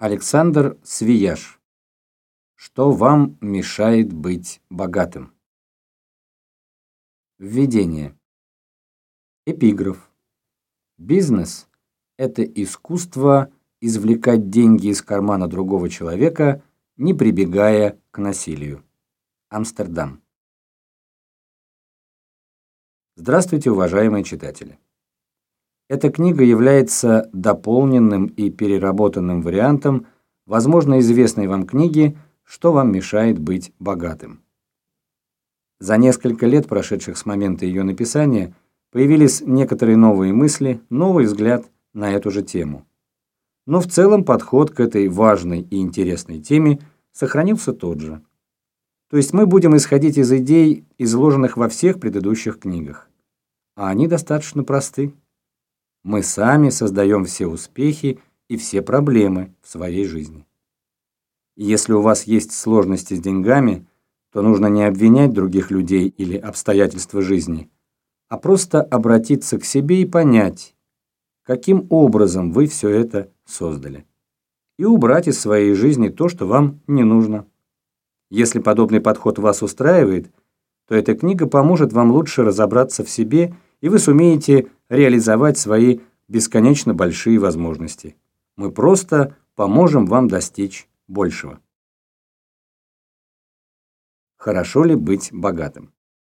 Александр Свияж. Что вам мешает быть богатым? Введение. Эпиграф. Бизнес – это искусство извлекать деньги из кармана другого человека, не прибегая к насилию. Амстердам. Здравствуйте, уважаемые читатели. Эта книга является дополненным и переработанным вариантом, возможно, известной вам книги «Что вам мешает быть богатым?». За несколько лет, прошедших с момента ее написания, появились некоторые новые мысли, новый взгляд на эту же тему. Но в целом подход к этой важной и интересной теме сохранился тот же. То есть мы будем исходить из идей, изложенных во всех предыдущих книгах. А они достаточно просты. Мы сами создаем все успехи и все проблемы в своей жизни. И если у вас есть сложности с деньгами, то нужно не обвинять других людей или обстоятельства жизни, а просто обратиться к себе и понять, каким образом вы все это создали, и убрать из своей жизни то, что вам не нужно. Если подобный подход вас устраивает, то эта книга поможет вам лучше разобраться в себе, и вы сумеете реализовать свои бесконечно большие возможности. Мы просто поможем вам достичь большего. Хорошо ли быть богатым?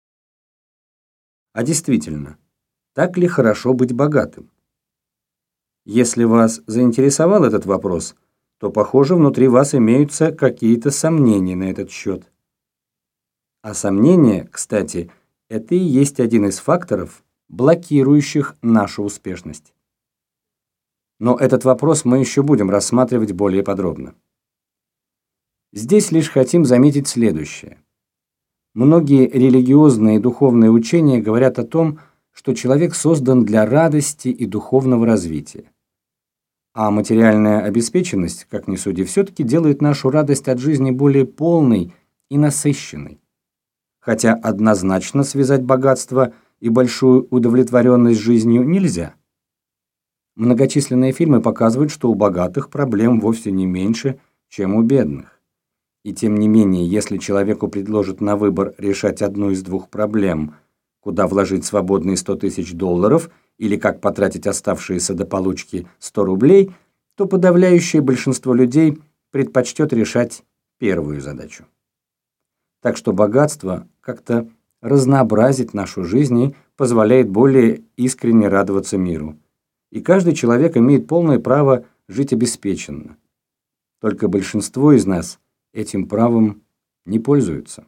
А действительно, так ли хорошо быть богатым? Если вас заинтересовал этот вопрос, то, похоже, внутри вас имеются какие-то сомнения на этот счет. А сомнения, кстати, это и есть один из факторов, блокирующих нашу успешность. Но этот вопрос мы еще будем рассматривать более подробно. Здесь лишь хотим заметить следующее. Многие религиозные и духовные учения говорят о том, что человек создан для радости и духовного развития. А материальная обеспеченность, как ни суди, все-таки делает нашу радость от жизни более полной и насыщенной. Хотя однозначно связать богатство и большую удовлетворенность жизнью нельзя. Многочисленные фильмы показывают, что у богатых проблем вовсе не меньше, чем у бедных. И тем не менее, если человеку предложат на выбор решать одну из двух проблем, куда вложить свободные $100 000 или как потратить оставшиеся до получки 100 рублей, то подавляющее большинство людей предпочтет решать первую задачу. Так что богатство как-то разнообразит нашу жизнь и позволяет более искренне радоваться миру. И каждый человек имеет полное право жить обеспеченно. Только большинство из нас этим правом не пользуются.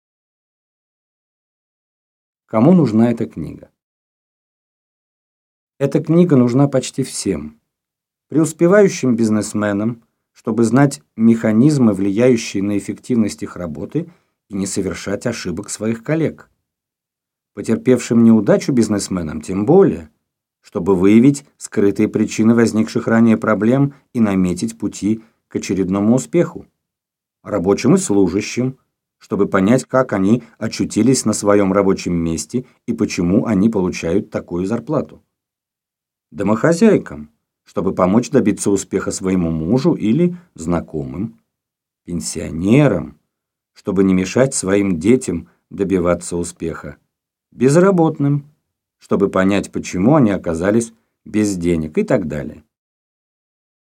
Кому нужна эта книга? Эта книга нужна почти всем. Преуспевающим бизнесменам, чтобы знать механизмы, влияющие на эффективность их работы, и не совершать ошибок своих коллег. Потерпевшим неудачу бизнесменам тем более, чтобы выявить скрытые причины возникших ранее проблем и наметить пути к очередному успеху. Рабочим и служащим, чтобы понять, как они очутились на своем рабочем месте и почему они получают такую зарплату. Домохозяйкам, чтобы помочь добиться успеха своему мужу или знакомым. Пенсионерам, чтобы не мешать своим детям добиваться успеха. Безработным, чтобы понять, почему они оказались без денег и так далее.